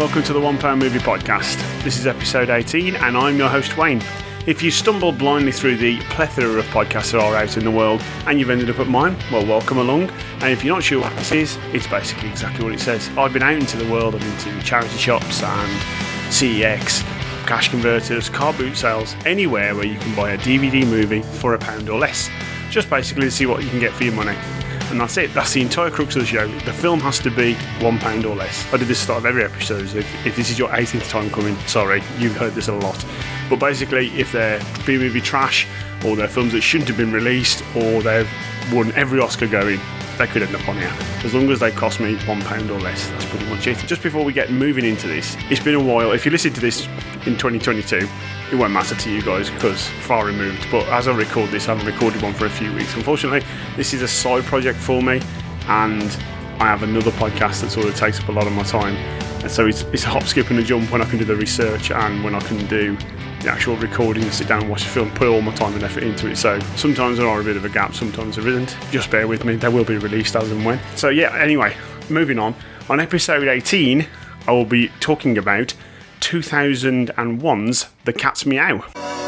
welcome to the £1 Movie Podcast. This is episode 18 and I'm your host Wayne. If you stumbled blindly through the plethora of podcasts that are out in the world and you've ended up at mine, well, welcome along. And if you're not sure what this is, it's basically exactly what it says. I've been out into the world, I've been to charity shops and CEX, cash converters, car boot sales, anywhere where you can buy a DVD movie for £1 or less. Just basically to see what you can get for your money. And that's it. That's the entire crux of the show. The film has to be £1 or less. I did this at the start of every episode. So if this is your 18th time coming, sorry, you've heard this a lot. But basically, if they're B-movie trash, or they're films that shouldn't have been released, or they've won every Oscar going, they could end up on here. As long as they cost me £1 or less, that's pretty much it. Just before we get moving into this, it's been a while. If you listen to this in 2022, it won't matter to you guys because far removed, but as I record this, I haven't recorded one for a few weeks. Unfortunately, this is a side project for me, and I have another podcast that sort of takes up a lot of my time, and so it's a hop, skip and a jump when I can do the research and when I can do the actual recording and sit down and watch the film, put all my time and effort into it. So sometimes there are a bit of a gap, sometimes there isn't. Just bear with me, they will be released as and when. So yeah, anyway, moving on episode 18, I will be talking about 2001's The Cat's Meow.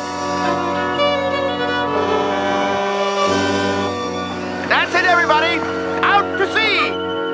That's it, everybody! Out to sea!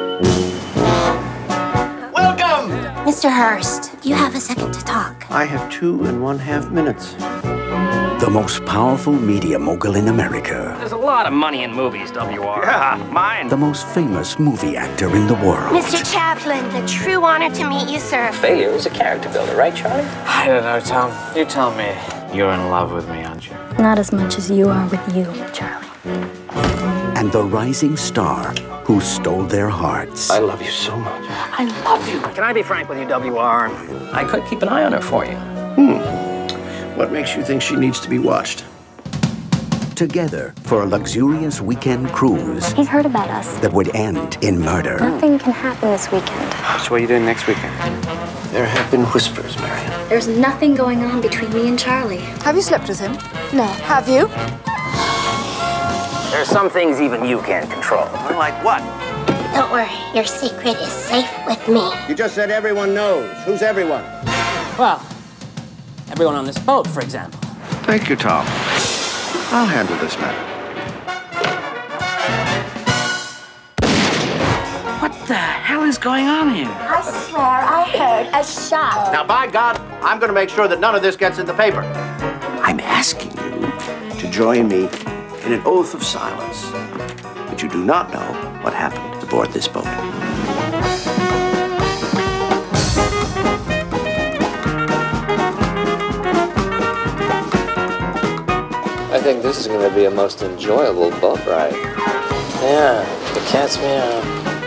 Welcome! Mr. Hurst, you have a second to talk. I have 2.5 minutes. The most powerful media mogul in America. There's a lot of money in movies, WR. Yeah, mine. The most famous movie actor in the world. Mr. Chaplin, the true honor to meet you, sir. Failure is a character builder, right, Charlie? I don't know, Tom. You tell me. You're in love with me, aren't you? Not as much as you are with you, Charlie. And the rising star who stole their hearts. I love you so much. I love you. Can I be frank with you, WR? I could keep an eye on her for you. What makes you think she needs to be watched? Together for a luxurious weekend cruise He's heard about us. that would end in murder. Nothing can happen this weekend. So what are you doing next weekend? There have been whispers, Marion. There's nothing going on between me and Charlie. Have you slept with him? No. Have you? There are some things even you can't control. Like what? Don't worry, your secret is safe with me. You just said everyone knows. Who's everyone? Well, everyone on this boat, for example. Thank you, Tom. I'll handle this matter. What the hell is going on here? I swear I heard a shot. Now, by God, I'm going to make sure that none of this gets in the paper. I'm asking you to join me in an oath of silence. But you do not know what happened aboard this boat. I think this is going to be a most enjoyable boat ride. Yeah, the cat's meow.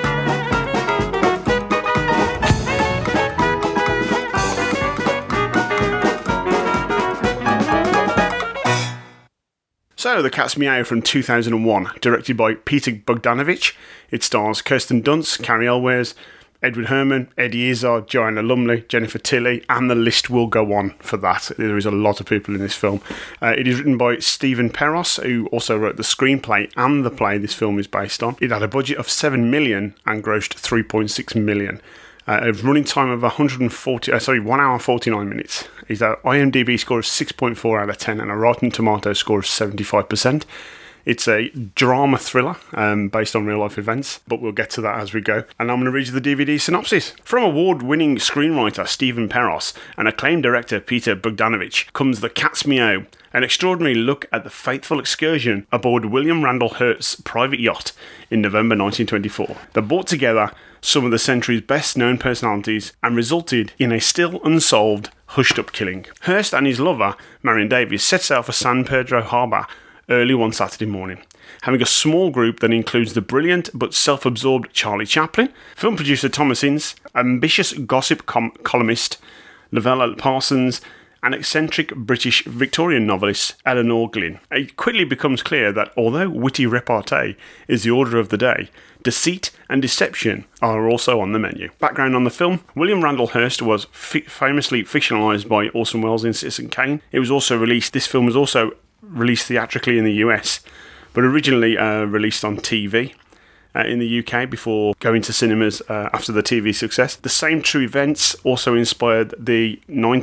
So, The Cat's Meow from 2001, directed by Peter Bogdanovich. It stars Kirsten Dunst, Carrie Elwes, Edward Herrmann, Eddie Izzard, Joanna Lumley, Jennifer Tilly, and the list will go on for that. There is a lot of people in this film. It is written by Stephen Peros, who also wrote the screenplay and the play this film is based on. It had a budget of $7 million and grossed $3.6 million. A running time of 1 hour 49 minutes. It's an IMDb score of 6.4 out of 10 and a Rotten Tomatoes score of 75%. It's a drama thriller based on real-life events, but we'll get to that as we go. And I'm going to read you the DVD synopsis. From award-winning screenwriter Stephen Peros and acclaimed director Peter Bogdanovich comes The Cat's Meow, an extraordinary look at the fateful excursion aboard William Randall Hearst's private yacht in November 1924 that brought together some of the century's best-known personalities and resulted in a still unsolved, hushed-up killing. Hearst and his lover, Marion Davies, set sail for San Pedro Harbor early one Saturday morning, having a small group that includes the brilliant but self-absorbed Charlie Chaplin, film producer Thomas Ince, ambitious gossip columnist Lavelle Parsons, and eccentric British Victorian novelist Eleanor Glyn. It quickly becomes clear that although witty repartee is the order of the day, deceit and deception are also on the menu. Background on the film: William Randall Hearst was famously fictionalised by Orson Welles in Citizen Kane. This film was also released theatrically in the US, but originally released on TV. in the UK before going to cinemas after the TV success. The same true events also inspired the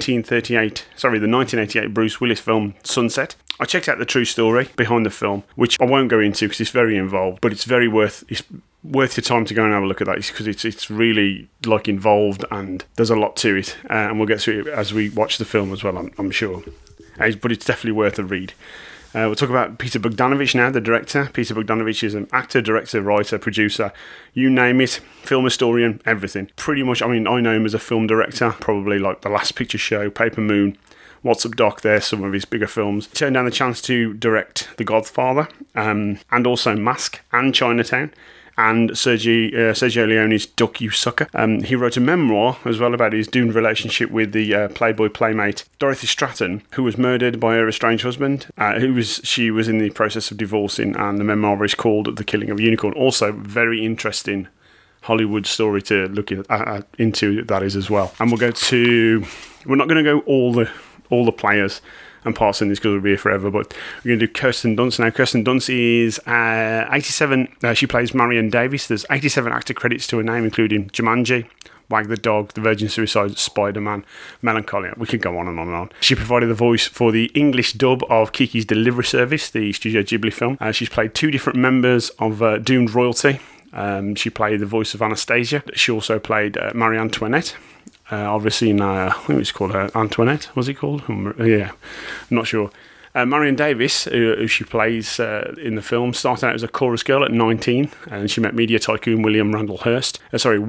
1988 Bruce Willis film Sunset. I checked out the true story behind the film, which I won't go into because it's very involved, but it's worth your time to go and have a look at that because it's really like involved and there's a lot to it, and we'll get to it as we watch the film as well, I'm sure. But it's definitely worth a read. We'll talk about Peter Bogdanovich now, the director. Peter Bogdanovich is an actor, director, writer, producer, you name it, film historian, everything. Pretty much, I know him as a film director, probably like The Last Picture Show, Paper Moon, What's Up Doc, there, some of his bigger films. He turned down the chance to direct The Godfather, and also Mask and Chinatown, and Sergio Leone's Duck You Sucker. He wrote a memoir as well about his doomed relationship with the Playboy playmate Dorothy Stratton, who was murdered by her estranged husband, she was in the process of divorcing, and the memoir is called The Killing of a Unicorn. Also, very interesting Hollywood story to look into that is as well. And we're not going to go all the players and parts in this because we'll be here forever, but we're going to do Kirsten Dunst now. Kirsten Dunst is 87. She plays Marion Davis. There's 87 actor credits to her name, including Jumanji, Wag the Dog, The Virgin Suicide, Spider-Man, Melancholia. We could go on and on and on. She provided the voice for the English dub of Kiki's Delivery Service, the Studio Ghibli film. She's played two different members of doomed royalty. She played the voice of Anastasia. She also played Marie Antoinette. Obviously, I think it's called Antoinette. Was it called? Yeah, I'm not sure. Marion Davis, who she plays in the film, started out as a chorus girl at 19, and she met media tycoon William Randolph Hearst,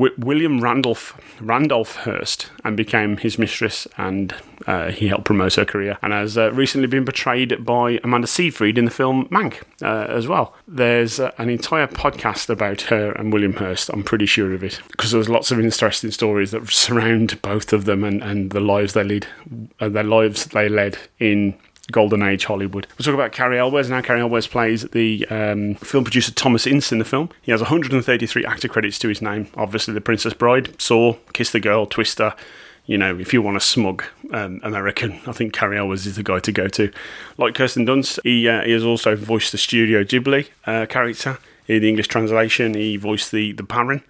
and became his mistress, and he helped promote her career, and has recently been portrayed by Amanda Seyfried in the film Mank as well. There's an entire podcast about her and William Hearst, I'm pretty sure of it, because there's lots of interesting stories that surround both of them and the lives they led in Golden Age Hollywood. We'll talk about Cary Elwes now. Cary Elwes plays the film producer Thomas Ince in the film. He has 133 actor credits to his name. Obviously, The Princess Bride, Saw, Kiss the Girl, Twister. If you want a smug American, I think Cary Elwes is the guy to go to. Like Kirsten Dunst, he has also voiced the Studio Ghibli character. In the English translation, he voiced the Baron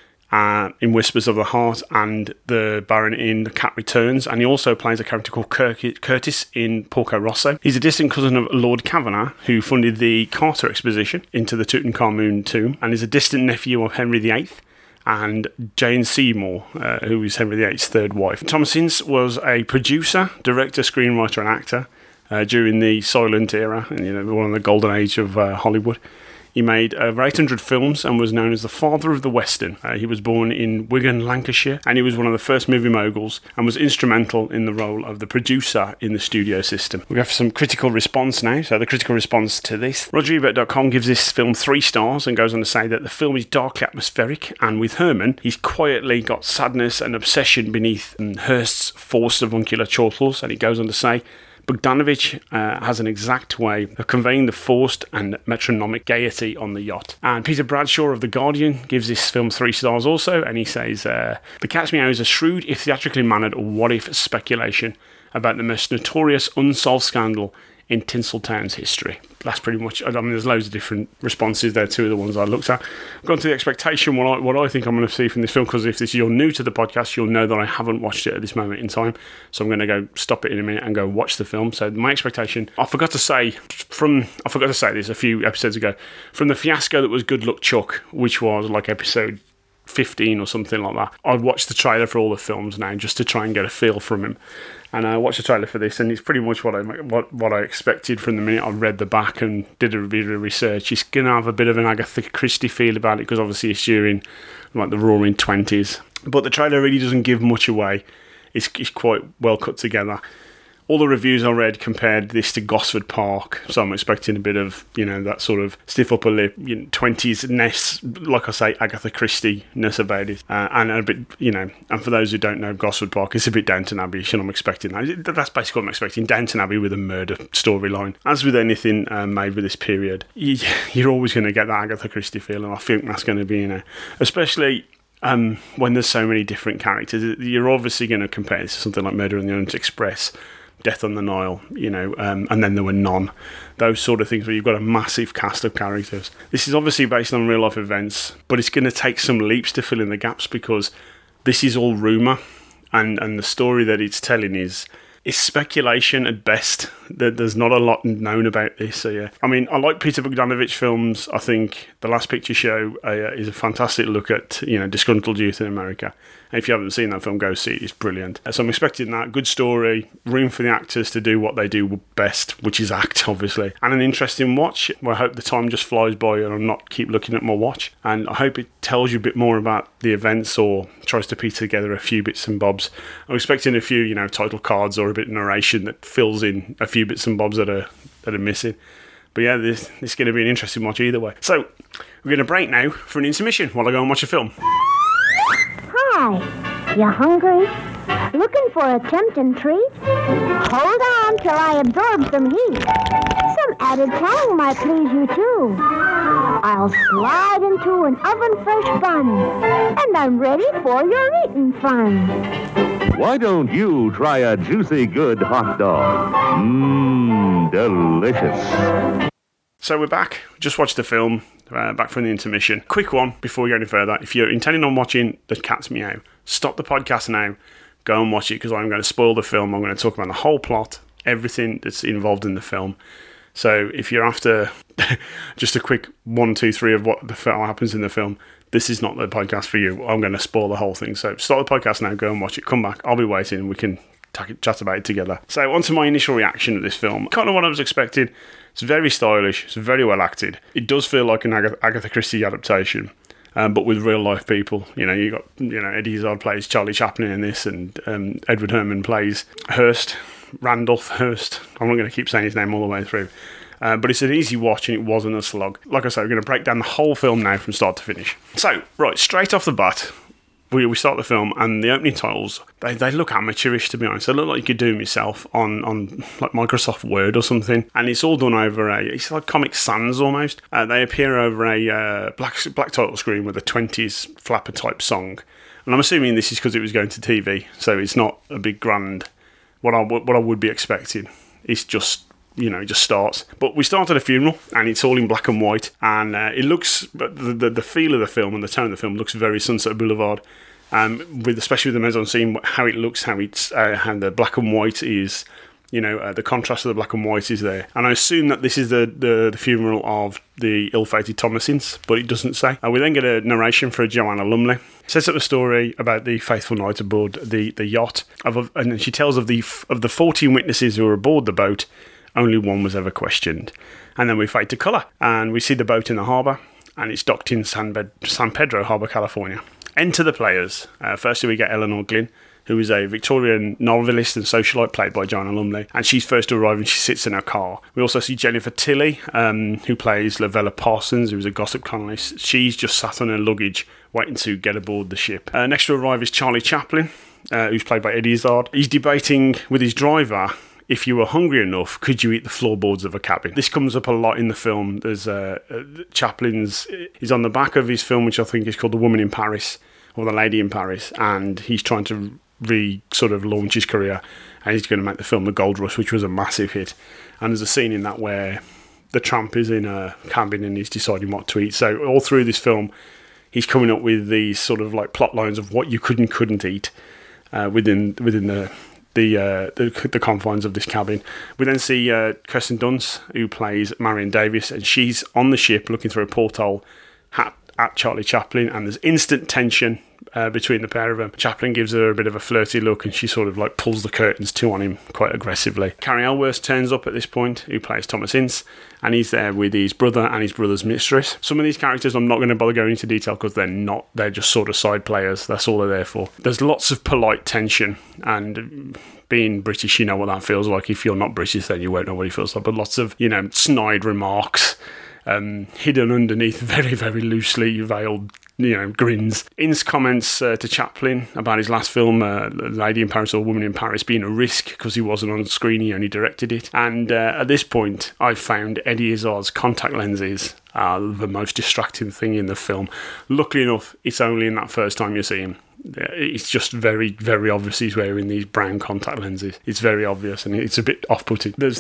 in Whispers of the Heart and the Baron in The Cat Returns, and he also plays a character called Curtis in Porco Rosso. He's a distant cousin of Lord Kavanagh, who funded the Carter Expedition into the Tutankhamun tomb, and is a distant nephew of Henry VIII and Jane Seymour, who is Henry VIII's third wife. Thomas Ince was a producer, director, screenwriter and actor during the silent era, one of the golden age of Hollywood. He made over 800 films and was known as the father of the Western. He was born in Wigan, Lancashire, and he was one of the first movie moguls and was instrumental in the role of the producer in the studio system. We have some critical response now. So the critical response to this. RogerEbert.com gives this film 3 stars and goes on to say that the film is darkly atmospheric, and with Herman, he's quietly got sadness and obsession beneath Hearst's forced avuncular chortles, and he goes on to say, Bogdanovich has an exact way of conveying the forced and metronomic gaiety on the yacht. And Peter Bradshaw of The Guardian gives this film 3 stars also, and he says, The Cat's Meow is a shrewd, if theatrically mannered, what-if speculation about the most notorious unsolved scandal in Tinseltown's history. That's pretty much, there's loads of different responses there, 2 of the ones I looked at. I've gone to the expectation, what I think I'm going to see from this film, because if you're new to the podcast, you'll know that I haven't watched it at this moment in time, so I'm going to go stop it in a minute and go watch the film. So my expectation, I forgot to say this a few episodes ago, from the fiasco that was Good Luck Chuck, which was like episode 15 or something like that, I'd watched the trailer for all the films now just to try and get a feel from him. And I watched the trailer for this, and it's pretty much what I expected from the minute I read the back and did a bit of research. It's going to have a bit of an Agatha Christie feel about it, because obviously it's during like the Roaring 20s. But the trailer really doesn't give much away. It's quite well cut together. All the reviews I read compared this to Gosford Park, so I'm expecting a bit of, that sort of stiff upper lip, 20s-ness, like I say, Agatha Christie-ness about it. And a bit, and for those who don't know Gosford Park, it's a bit Downton Abbey-ish, and I'm expecting that. That's basically what I'm expecting, Downton Abbey with a murder storyline. As with anything made with this period, you're always going to get that Agatha Christie feel, and I think that's going to be, especially when there's so many different characters. You're obviously going to compare this to something like Murder on the Orient Express, Death on the Nile, and then there were none. Those sort of things where you've got a massive cast of characters. This is obviously based on real life events, but it's going to take some leaps to fill in the gaps because this is all rumour, and the story that it's telling is speculation at best. There's not a lot known about this. So yeah, I mean, I like Peter Bogdanovich films. I think The Last Picture Show is a fantastic look at disgruntled youth in America. And if you haven't seen that film, go see it. It's brilliant. So I'm expecting that. Good story, room for the actors to do what they do best, which is act, obviously, and an interesting watch. I hope the time just flies by and I'm not keep looking at my watch. And I hope it tells you a bit more about the events or tries to piece together a few bits and bobs. I'm expecting a few, title cards or a bit of narration that fills in a few bits and bobs that are missing. But yeah, this is going to be an interesting watch either way. So we're going to break now for an intermission while I go and watch a film. Hi, you hungry? Looking for a tempting treat? Hold on till I absorb some heat. Some added tang might please you too. I'll slide into an oven-fresh bun, and I'm ready for your eating fun. Why don't you try a juicy good hot dog? Mmm, delicious. So we're back. Just watched the film. Back from the intermission. Quick one before we go any further. If you're intending on watching The Cat's Meow, stop the podcast now. Go and watch it because I'm going to spoil the film. I'm going to talk about the whole plot, everything that's involved in the film. So if you're after just a quick 1, 2, 3 of what happens in the film, this is not the podcast for you. I'm going to spoil the whole thing. So stop the podcast now. Go and watch it. Come back. I'll be waiting and we can chat about it together. So on to my initial reaction to this film. Kind of what I was expecting. It's very stylish. It's very well acted. It does feel like an Agatha Christie adaptation, but with real life people. You got Eddie Izzard plays Charlie Chaplin in this, and Edward Herrmann plays Randolph Hearst. I'm not going to keep saying his name all the way through. But it's an easy watch and it wasn't a slog. Like I said, we're going to break down the whole film now from start to finish. So, right, straight off the bat, we start the film and the opening titles, they look amateurish, to be honest. They look like you could do them yourself on like Microsoft Word or something. And it's all done over it's like Comic Sans almost. They appear over a black title screen with a 20s flapper type song. And I'm assuming this is because it was going to TV, so it's not a big grand, what I would be expecting. It's just, it just starts. But we start at a funeral, and it's all in black and white, and it looks, the feel of the film and the tone of the film looks very Sunset Boulevard, especially with the mise-en-scene, how it looks, how the black and white is, the contrast of the black and white is there. And I assume that this is the funeral of the ill-fated Thomasins, but it doesn't say. We then get a narration for Joanna Lumley. It sets up a story about the faithful knight aboard the yacht, and she tells of the 14 witnesses who were aboard the boat. Only one was ever questioned. And then we fade to colour, and we see the boat in the harbour, and it's docked in San Pedro Harbour, California. Enter the players. Firstly, we get Eleanor Glynn, who is a Victorian novelist and socialite played by Joanna Lumley, and she's first to arrive and she sits in her car. We also see Jennifer Tilly, who plays Lavella Parsons, who's a gossip columnist. She's just sat on her luggage waiting to get aboard the ship. Next to arrive is Charlie Chaplin, who's played by Eddie Izzard. He's debating with his driver, if you were hungry enough, could you eat the floorboards of a cabin? This comes up a lot in the film. There's he's on the back of his film, which I think is called The Woman in Paris, or The Lady in Paris, and he's trying to sort of launch his career, and he's going to make the film The Gold Rush, which was a massive hit. And there's a scene in that where the tramp is in a cabin and he's deciding what to eat. So all through this film, he's coming up with these sort of like plot lines of what you could and couldn't eat within the confines of this cabin. We then see Kirsten Dunst, who plays Marion Davies, and she's on the ship looking through a porthole at Charlie Chaplin, and there's instant tension between the pair of them. Chaplin gives her a bit of a flirty look, and she sort of like pulls the curtains to on him quite aggressively. Carrie Elwes turns up at this point, who plays Thomas Ince, and he's there with his brother and his brother's mistress. Some of these characters I'm not going to bother going into detail because they're just sort of side players. That's all they're there for. There's lots of polite tension, and being British, you know what that feels like. If you're not British, then you won't know what it feels like. But lots of, snide remarks, hidden underneath very, very loosely veiled, grins. Ince comments to Chaplin about his last film, Lady in Paris or Woman in Paris, being a risk because he wasn't on screen, he only directed it. And at this point, I found Eddie Izzard's contact lenses are the most distracting thing in the film. Luckily enough, it's only in that first time you see him. It's just very, very obvious he's wearing these brown contact lenses. It's very obvious, and it's a bit off-putting. There's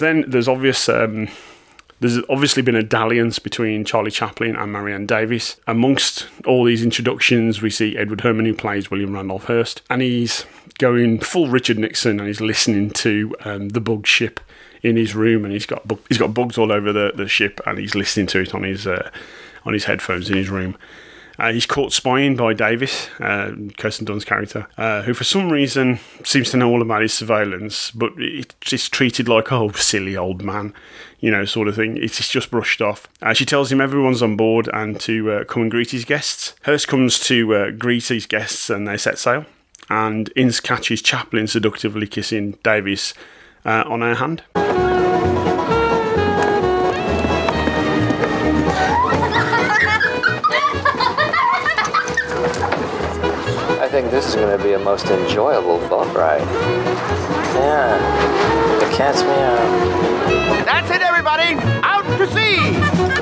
obviously been a dalliance between Charlie Chaplin and Marianne Davies. Amongst all these introductions, we see Edward Herrmann, who plays William Randolph Hearst, and he's going full Richard Nixon, and he's listening to the bug ship in his room, and he's got bugs all over the ship, and he's listening to it on his headphones in his room. He's caught spying by Davis, Kirsten Dunst's character, who for some reason seems to know all about his surveillance, but it's treated like, oh, silly old man, sort of thing. It's just brushed off. She tells him everyone's on board and to come and greet his guests. Hearst comes to greet his guests, and they set sail. And Ince catches Chaplin seductively kissing Davis on her hand. I think this is going to be a most enjoyable boat ride. Yeah, the cat's meow. That's it, everybody. Out to sea.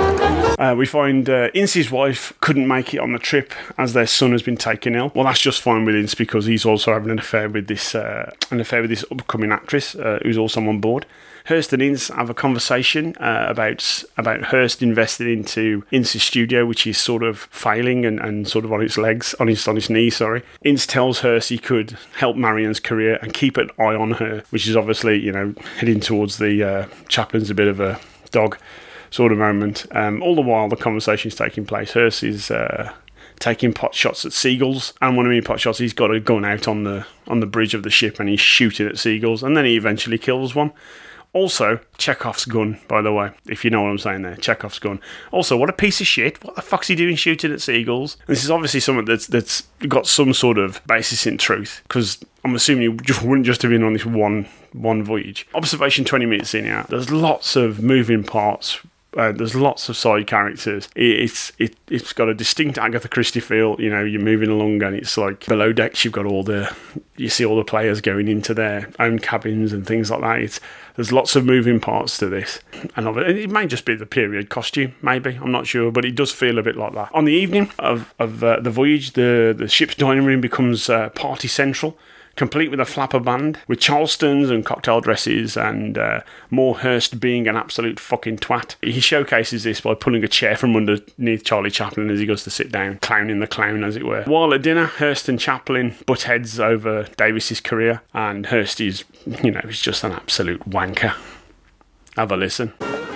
We find Ince's wife couldn't make it on the trip as their son has been taken ill. Well, that's just fine with Ince because he's also having an affair with this upcoming actress who's also on board. Hearst and Ince have a conversation about Hearst investing into Ince's studio, which is sort of failing and sort of on its knees. Sorry. Ince tells Hearst he could help Marianne's career and keep an eye on her, which is obviously heading towards the Chaplin's a bit of a dog sort of moment. All the while the conversation's taking place, Hearst is taking pot shots at seagulls, and when I mean pot shots, he's got a gun out on the bridge of the ship and he's shooting at seagulls, and then he eventually kills one. Also, Chekhov's gun, by the way, if you know what I'm saying there. Chekhov's gun. Also, what a piece of shit. What the fuck's he doing shooting at seagulls? And this is obviously something that's got some sort of basis in truth, because I'm assuming you wouldn't just have been on this one voyage. Observation 20 minutes in here. There's lots of moving parts. There's lots of side characters. It's got a distinct Agatha Christie feel. You're moving along and it's like below decks you've got you see all the players going into their own cabins and things like that. There's lots of moving parts to this, and it may just be the period costume, maybe, I'm not sure, but it does feel a bit like that. On the evening of the voyage, the ship's dining room becomes party central, complete with a flapper band, with Charlestons and cocktail dresses, and more Hearst being an absolute fucking twat. He showcases this by pulling a chair from underneath Charlie Chaplin as he goes to sit down, clowning the clown, as it were. While at dinner, Hearst and Chaplin butt heads over Davis's career, and Hearst is, he's just an absolute wanker. Have a listen.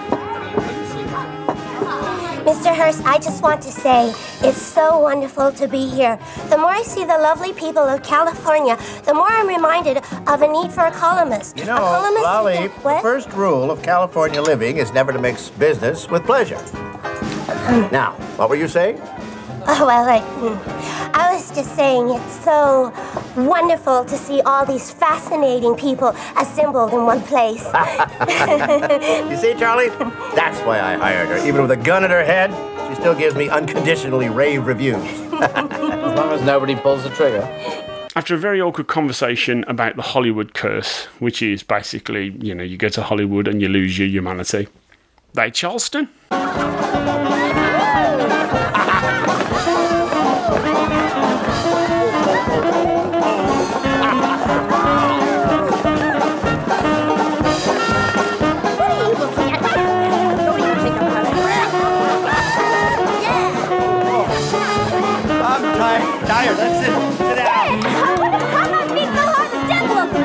Mr. Hearst, I just want to say it's so wonderful to be here. The more I see the lovely people of California, the more I'm reminded of a need for a columnist. Lolly, the first rule of California living is never to mix business with pleasure. Now, what were you saying? Oh, well, I was just saying it's so wonderful to see all these fascinating people assembled in one place. You see, Charlie? That's why I hired her. Even with a gun at her head, she still gives me unconditionally rave reviews. As long as nobody pulls the trigger. After a very awkward conversation about the Hollywood curse, which is basically, you go to Hollywood and you lose your humanity. They Charleston? Tired, that's it. Sit down. How about being so hard the devil up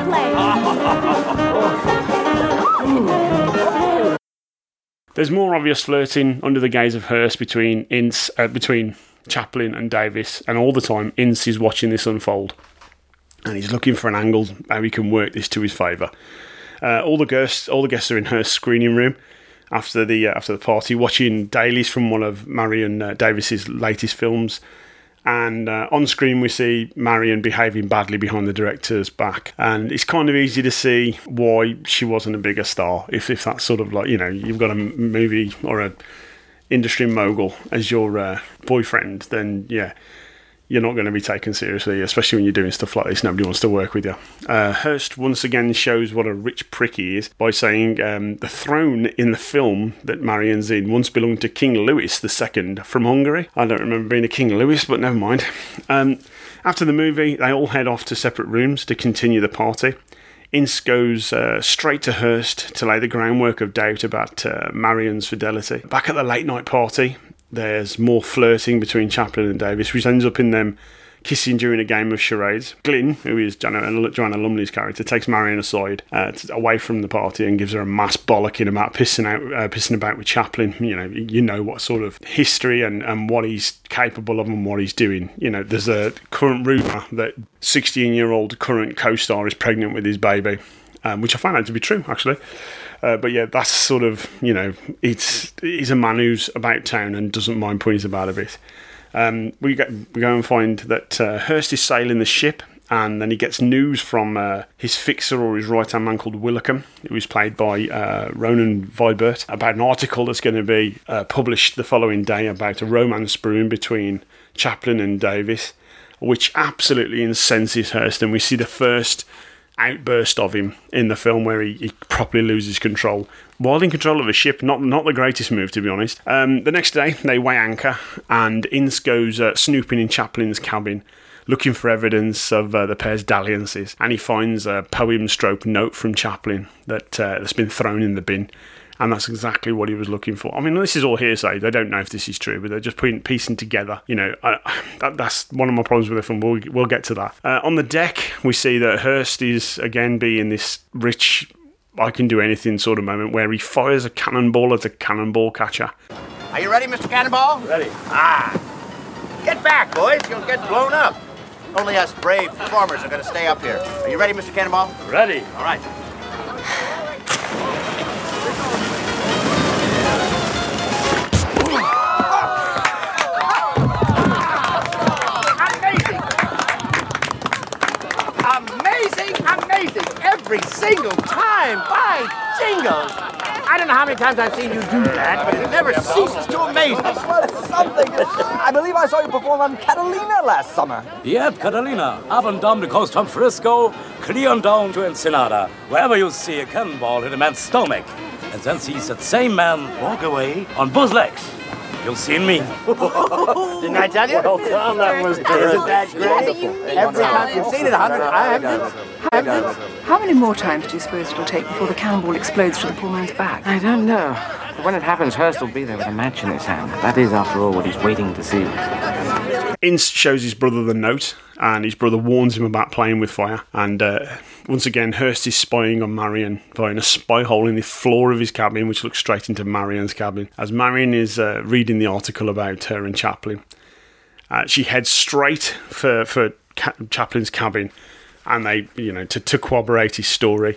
the place? There's more obvious flirting under the gaze of Hearst between Chaplin and Davis, and all the time Ince is watching this unfold, and he's looking for an angle how he can work this to his favour. All the guests are in Hearst's screening room after the party, watching dailies from one of Marianne Davis's latest films. And on screen we see Marianne behaving badly behind the director's back, and it's kind of easy to see why she wasn't a bigger star. If that's sort of like, you've got a movie or a industry mogul as your boyfriend, then yeah, you're not going to be taken seriously, especially when you're doing stuff like this. Nobody wants to work with you. Hearst once again shows what a rich prick he is by saying the throne in the film that Marianne's in once belonged to King Louis II from Hungary. I don't remember being a King Louis, but never mind. After the movie, they all head off to separate rooms to continue the party. Ince goes straight to Hearst to lay the groundwork of doubt about Marion's fidelity. Back at the late night party, there's more flirting between Chaplin and Davis, which ends up in them kissing during a game of charades. Glynn, who is Joanna Lumley's character, takes Marion aside away from the party and gives her a mass bollocking about pissing about with Chaplin. You know what sort of history and what he's capable of and what he's doing. There's a current rumour that 16-year-old current co-star is pregnant with his baby, which I found out to be true, actually. But yeah, that's sort of, he's a man who's about town and doesn't mind putting about a bit. We go and find that Hearst is sailing the ship, and then he gets news from his fixer or his right-hand man called Willicum, who is played by Ronan Vibert, about an article that's going to be published the following day about a romance brewing between Chaplin and Davis, which absolutely incenses Hearst, and we see the first outburst of him in the film where he properly loses control while in control of a ship. Not the greatest move, to be honest. The next day they weigh anchor, and Ince goes snooping in Chaplin's cabin looking for evidence of the pair's dalliances, and he finds a poem-stroke note from Chaplin that's been thrown in the bin. And that's exactly what he was looking for. I mean, this is all hearsay. They don't know if this is true, but they're just piecing together. That's one of my problems with the film. We'll get to that. On the deck, we see that Hearst is, again, being this rich, I-can-do-anything sort of moment where he fires a cannonball at a cannonball catcher. Are you ready, Mr. Cannonball? Ready. Get back, boys. You'll get blown up. Only us brave performers are going to stay up here. Are you ready, Mr. Cannonball? Ready. All right. Amazing! Every single time! By jingles! I don't know how many times I've seen you do that, but it never ceases to amaze me. Well, something. I believe I saw you perform on Catalina last summer. Yep, Catalina. Up and down the coast from Frisco, clear on down to Ensenada. Wherever you see a cannonball hit a man's stomach, and then sees that same man walk away on both legs. You've seen me. Didn't I tell you? Well done, that was terrific. Isn't that great? Every time you've seen it 100 times. How many more times do you suppose it'll take before the cannonball explodes to the poor man's back? I don't know. But when it happens, Hearst will be there with a match in his hand. That is, after all, what he's waiting to see. Ince shows his brother the note, and his brother warns him about playing with fire. And once again, Hearst is spying on Marion via a spy hole in the floor of his cabin, which looks straight into Marion's cabin. As Marion is reading the article about her and Chaplin, she heads straight for Chaplin's cabin, and they, to corroborate his story.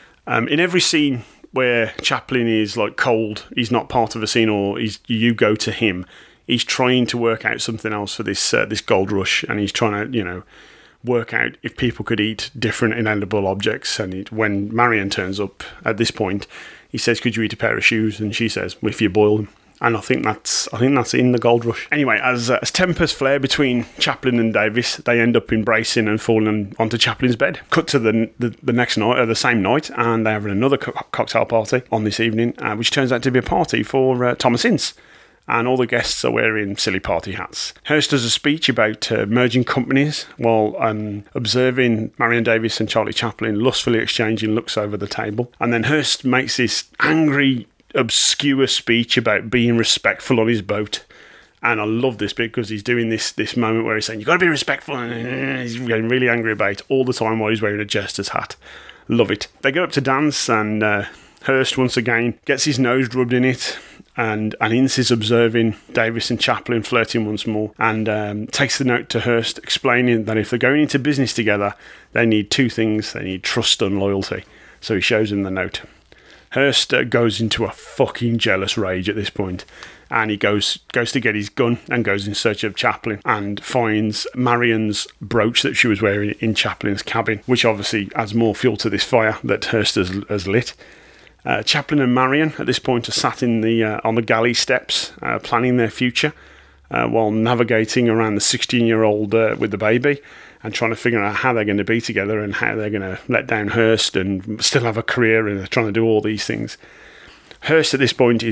In every scene where Chaplin is like cold, he's not part of a scene, or you go to him, he's trying to work out something else for this gold rush, and he's trying to work out if people could eat different inedible objects. And when Marion turns up at this point, he says, "Could you eat a pair of shoes?" And she says, "If you boil them." And I think that's in the Gold Rush. Anyway, as tempers flare between Chaplin and Davis, they end up embracing and falling onto Chaplin's bed. Cut to the next night, or the same night, and they have another cocktail party on this evening, which turns out to be a party for Thomas Ince. And all the guests are wearing silly party hats. Hearst does a speech about merging companies while observing Marion Davis and Charlie Chaplin lustfully exchanging looks over the table. And then Hearst makes this angry, obscure speech about being respectful on his boat. And I love this bit because he's doing this moment where he's saying, "You've got to be respectful," and he's getting really angry about it all the time while he's wearing a jester's hat. Love it. They go up to dance, and Hearst once again gets his nose rubbed in it, and Ince is observing Davis and Chaplin flirting once more, and takes the note to Hearst, explaining that if they're going into business together, they need two things. They need trust and loyalty. So he shows him the note. Hearst goes into a fucking jealous rage at this point, and he goes to get his gun and goes in search of Chaplin, and finds Marion's brooch that she was wearing in Chaplin's cabin, which obviously adds more fuel to this fire that Hearst has lit. Chaplin and Marion at this point are sat in on the galley steps, planning their future, while navigating around the 16-year-old with the baby, and trying to figure out how they're going to be together and how they're going to let down Hearst and still have a career, and they're trying to do all these things. Hearst at this point is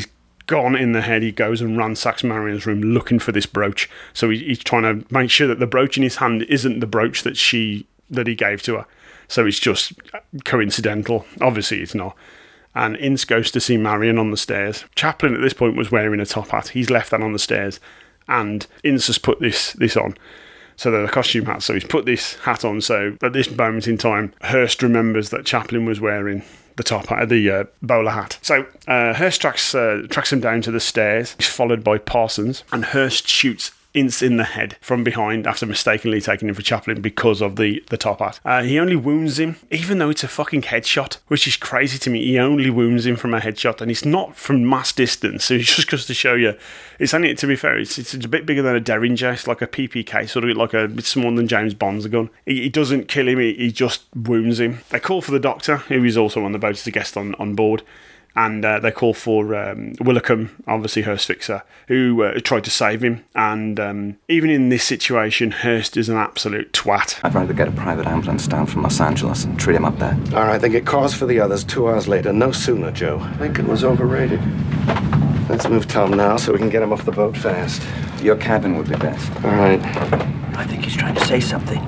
gone in the head, he goes and ransacks Marion's room looking for this brooch. So he's trying to make sure that the brooch in his hand isn't the brooch that he gave to her. So it's just coincidental. Obviously, it's not. And Ince goes to see Marion on the stairs. Chaplin at this point was wearing a top hat. He's left that on the stairs, and Ince has put this on. So they're the costume hats. So he's put this hat on. So at this moment in time, Hearst remembers that Chaplin was wearing the top hat, the bowler hat. So Hearst tracks him down to the stairs. He's followed by Parsons, and Hearst shoots Ince in the head from behind after mistakenly taking him for Chaplin because of the top hat. He only wounds him, even though it's a fucking headshot, which is crazy to me. He only wounds him from a headshot, and it's not from mass distance. So it just goes to show you, it's only, to be fair, it's a bit bigger than a Derringer. It's like a PPK, sort of like a bit smaller than James Bond's gun. He doesn't kill him, he just wounds him. They call for the doctor, who is also on the boat as a guest on board. And they call for Willicombe, obviously Hearst's fixer, who tried to save him. And even in this situation, Hearst is an absolute twat. I'd rather get a private ambulance down from Los Angeles and treat him up there. All right, then get cars for the others 2 hours later. No sooner, Joe. Lincoln was overrated. Let's move Tom now so we can get him off the boat fast. Your cabin would be best. All right. I think he's trying to say something.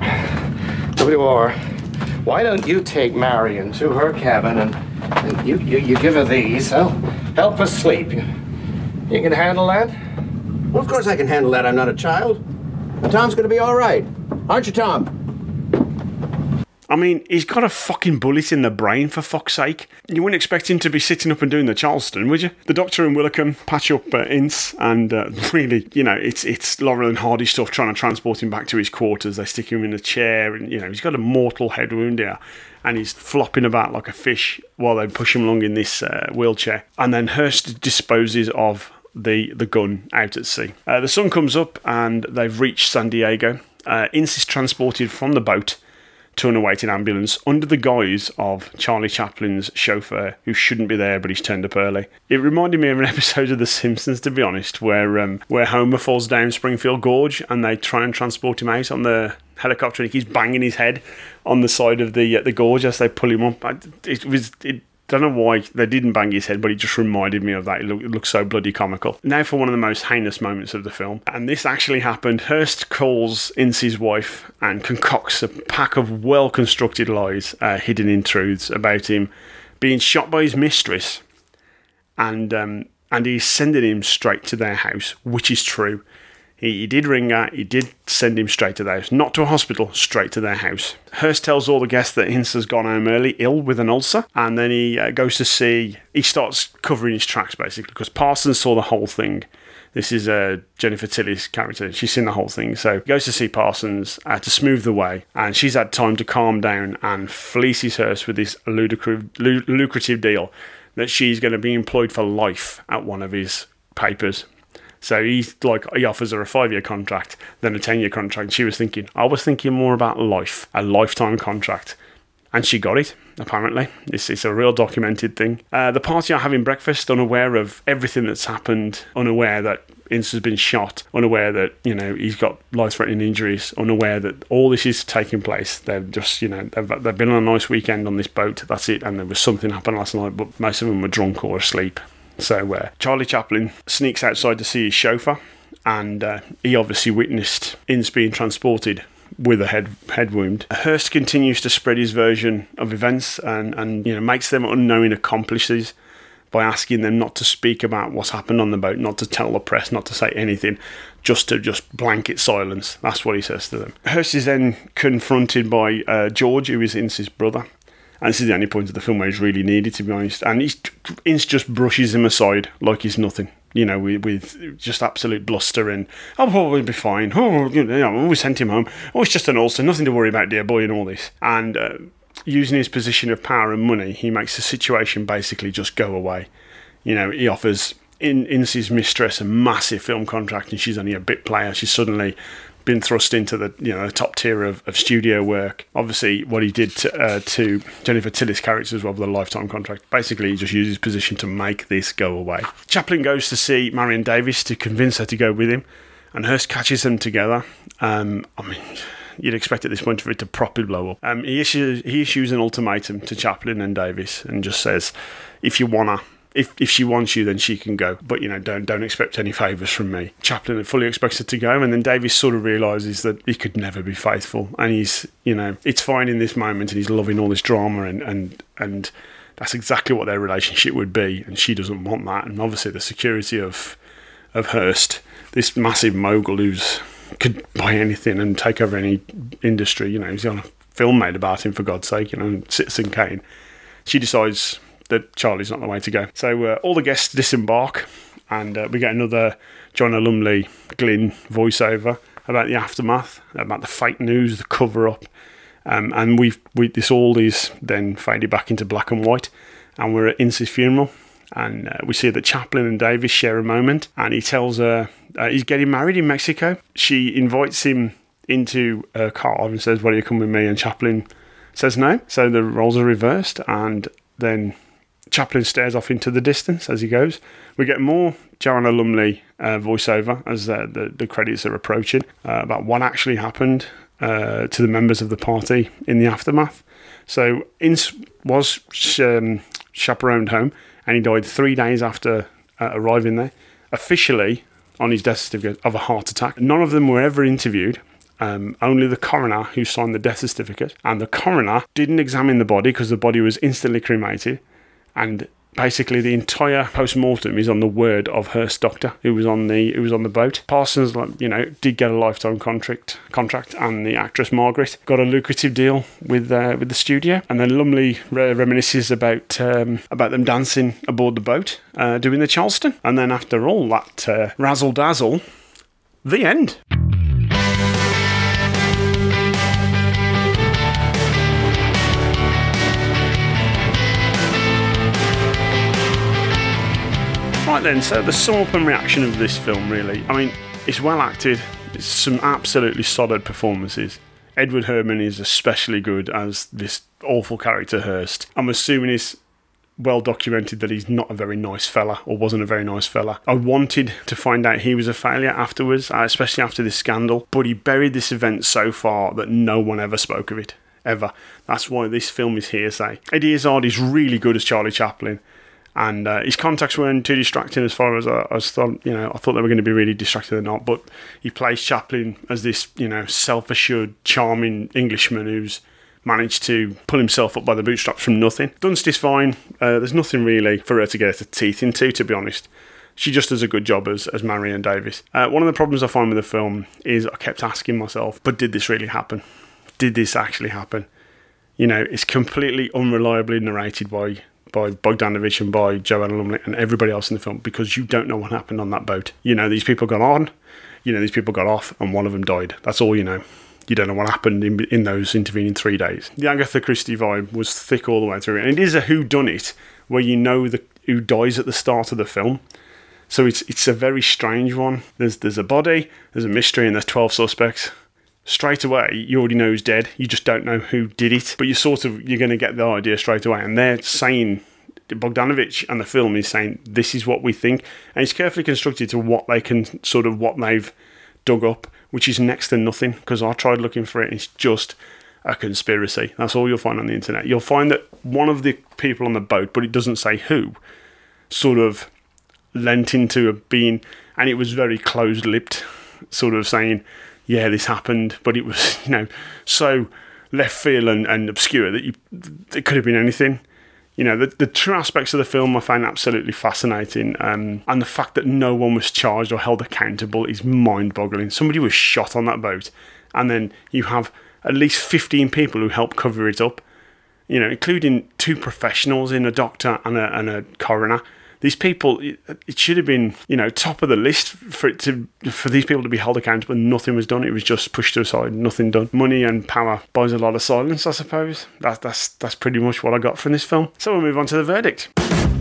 WR, why don't you take Marion to her cabin and you give her these. Help her sleep. You can handle that? Well, of course I can handle that. I'm not a child. And Tom's going to be all right. Aren't you, Tom? I mean, he's got a fucking bullet in the brain, for fuck's sake. You wouldn't expect him to be sitting up and doing the Charleston, would you? The Doctor and Willicombe patch up Ince, and really, it's Laurel and Hardy stuff, trying to transport him back to his quarters. They stick him in a chair, and, he's got a mortal head wound here, and he's flopping about like a fish while they push him along in this wheelchair. And then Hearst disposes of the gun out at sea. The sun comes up, and they've reached San Diego. Ince is transported from the boat to an awaiting ambulance under the guise of Charlie Chaplin's chauffeur, who shouldn't be there, but he's turned up early. It reminded me of an episode of The Simpsons, to be honest, where Homer falls down Springfield Gorge and they try and transport him out on the helicopter, and he keeps banging his head on the side of the gorge as they pull him up. I don't know why they didn't bang his head, but it just reminded me of that. It looks so bloody comical. Now for one of the most heinous moments of the film. And this actually happened. Hearst calls Ince's wife and concocts a pack of well-constructed lies hidden in truths about him being shot by his mistress. And he's sending him straight to their house, which is true. He did ring her, he did send him straight to their house. Not to a hospital, straight to their house. Hearst tells all the guests that Ince has gone home early, ill with an ulcer, and then he goes to see... He starts covering his tracks, basically, because Parsons saw the whole thing. This is Jennifer Tilly's character. She's seen the whole thing. So he goes to see Parsons to smooth the way, and she's had time to calm down and fleeces Hearst with this lucrative deal that she's going to be employed for life at one of his papers. So he offers her a 5-year contract, then a 10-year contract. She was thinking, I was thinking more about life, a lifetime contract. And she got it, apparently. It's a real documented thing. The party are having breakfast, unaware of everything that's happened, unaware that Ince has been shot, unaware that, he's got life-threatening injuries, unaware that all this is taking place. They've just, they've been on a nice weekend on this boat, that's it, and there was something happened last night, but most of them were drunk or asleep. So Charlie Chaplin sneaks outside to see his chauffeur, and he obviously witnessed Ince being transported with a head wound. Hearst continues to spread his version of events and makes them unknowing accomplices by asking them not to speak about what's happened on the boat, not to tell the press, not to say anything, just to blanket silence. That's what he says to them. Hearst is then confronted by George, who is Ince's brother. And this is the only point of the film where he's really needed, to be honest. And Ince just brushes him aside like he's nothing, with just absolute bluster and, we'll be fine. We sent him home. It's just an ulcer, nothing to worry about, dear boy, and all this. And using his position of power and money, he makes the situation basically just go away. He offers Ince's mistress a massive film contract, and she's only a bit player. She's suddenly been thrust into the top tier of studio work. Obviously, what he did to Jennifer Tilly's character as well with a lifetime contract. Basically, he just used his position to make this go away. Chaplin goes to see Marion Davies to convince her to go with him, and Hearst catches them together. You'd expect at this point for it to properly blow up. He issues an ultimatum to Chaplin and Davies and just says, if you want her, if she wants you, then she can go. But, don't expect any favours from me. Chaplin fully expects her to go, and then Davis sort of realises that he could never be faithful. And he's, it's fine in this moment, and he's loving all this drama, and that's exactly what their relationship would be, and she doesn't want that. And obviously the security of Hearst, this massive mogul who's could buy anything and take over any industry, he's got a film made about him, for God's sake, Citizen Kane. She decides that Charlie's not the way to go. So all the guests disembark, and we get another Joanna Lumley Glynn voiceover about the aftermath, about the fake news, the cover-up, and this all is then faded back into black and white, and we're at Ince's funeral, and we see that Chaplin and Davis share a moment, and he tells her he's getting married in Mexico. She invites him into her car and says, "Will you come with me?" And Chaplin says no. So the roles are reversed, and then Chaplin stares off into the distance as he goes. We get more Joanna Lumley voiceover as the credits are approaching about what actually happened to the members of the party in the aftermath. So Ince was chaperoned home, and he died 3 days after arriving there, officially on his death certificate of a heart attack. None of them were ever interviewed. Only the coroner who signed the death certificate, and the coroner didn't examine the body because the body was instantly cremated, and basically the entire post-mortem is on the word of Hearst doctor who was on the boat. Parsons, did get a lifetime contract, and the actress Margaret got a lucrative deal with the studio. And then Lumley reminisces about them dancing aboard the boat, doing the Charleston. And then after all that razzle dazzle, the end. Right then, so the sum up and reaction of this film, really. I mean, it's well acted. It's some absolutely solid performances. Edward Herrmann is especially good as this awful character Hearst. I'm assuming it's well documented that he's not a very nice fella, or wasn't a very nice fella. I wanted to find out he was a failure afterwards, especially after this scandal, but he buried this event so far that no one ever spoke of it. Ever. That's why this film is hearsay. Eddie Izzard is really good as Charlie Chaplin. And his contacts weren't too distracting as far as I thought. I thought they were going to be really distracting or not. But he plays Chaplin as this, self-assured, charming Englishman who's managed to pull himself up by the bootstraps from nothing. Dunst is fine. There's nothing really for her to get her teeth into, to be honest. She just does a good job as Marion Davis. One of the problems I find with the film is I kept asking myself, but did this really happen? Did this actually happen? It's completely unreliably narrated by Bogdanovich and by Joanna Lumley and everybody else in the film, because you don't know what happened on that boat. These people got on, these people got off, and one of them died. That's all you know. You don't know what happened in those intervening 3 days. The Agatha Christie vibe was thick all the way through, and it is a whodunit where you know who dies at the start of the film. So it's a very strange one. There's a body, there's a mystery, and there's 12 suspects. Straight away, you already know who's dead. You just don't know who did it. But you're going to get the idea straight away. And they're saying, Bogdanovich and the film is saying, this is what we think. And it's carefully constructed to what they've dug up, which is next to nothing. Because I tried looking for it, and it's just a conspiracy. That's all you'll find on the internet. You'll find that one of the people on the boat, but it doesn't say who, sort of lent into being, and it was very closed-lipped, sort of saying, yeah, this happened, but it was, so left field and obscure that it could have been anything. The true aspects of the film I find absolutely fascinating, and the fact that no one was charged or held accountable is mind-boggling. Somebody was shot on that boat, and then you have at least 15 people who helped cover it up, including 2 professionals in a doctor and a coroner. These people, it should have been, top of the list for these people to be held accountable. Nothing was done. It was just pushed aside. Nothing done. Money and power buys a lot of silence, I suppose. That's pretty much what I got from this film. So we'll move on to the verdict.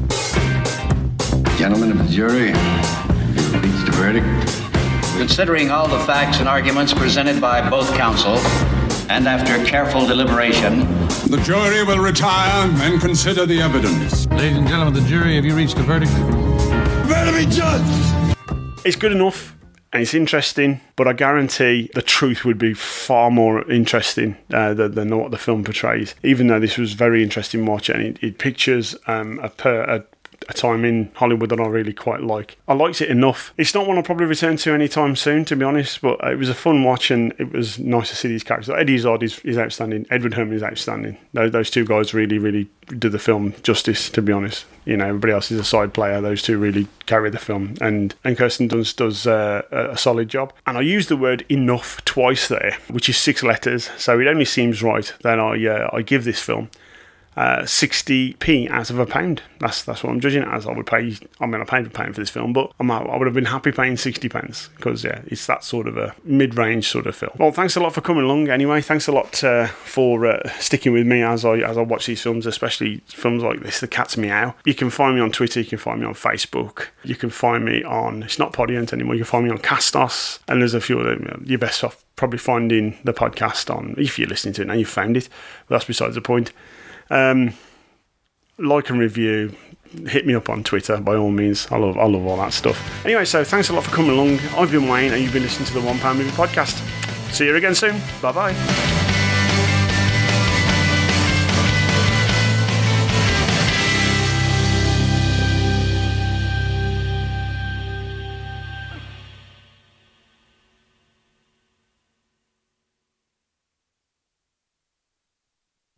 Gentlemen of the jury, who reads the verdict? Considering all the facts and arguments presented by both counsel, and after careful deliberation, the jury will retire and consider the evidence. Ladies and gentlemen of the jury, have you reached a verdict? Better be judged! It's good enough and it's interesting, but I guarantee the truth would be far more interesting than what the film portrays. Even though this was very interesting watch, and it pictures a a time in Hollywood that I really quite like. I liked it enough. It's not one I'll probably return to anytime soon, to be honest, but it was a fun watch and it was nice to see these characters. Eddie Izzard is outstanding. Edward Herrmann is outstanding. Those two guys really do the film justice, to be honest. You know, everybody else is a side player. Those two really carry the film, and Kirsten Dunst does a solid job. And I use the word enough twice there, which is 6 letters, so it only seems right that I give this film 60p out of a pound. That's what I'm judging it as. I paid £1 for this film, but I would have been happy paying £60 because it's that sort of a mid-range sort of film. Well, thanks a lot for coming along anyway. Thanks a lot for sticking with me as I watch these films, especially films like this, The Cat's Meow. You can find me on Twitter, you can find me on Facebook, you can find me on, it's not Podiant anymore, you can find me on Castos, and there's a few of them. You're best off probably finding the podcast on, if you're listening to it now, you've found it, but that's besides the point. Like and review, hit me up on Twitter by all means. I love all that stuff. Anyway, so thanks a lot for coming along. I've been Wayne and you've been listening to the £1 Movie Podcast. See you again soon. Bye bye.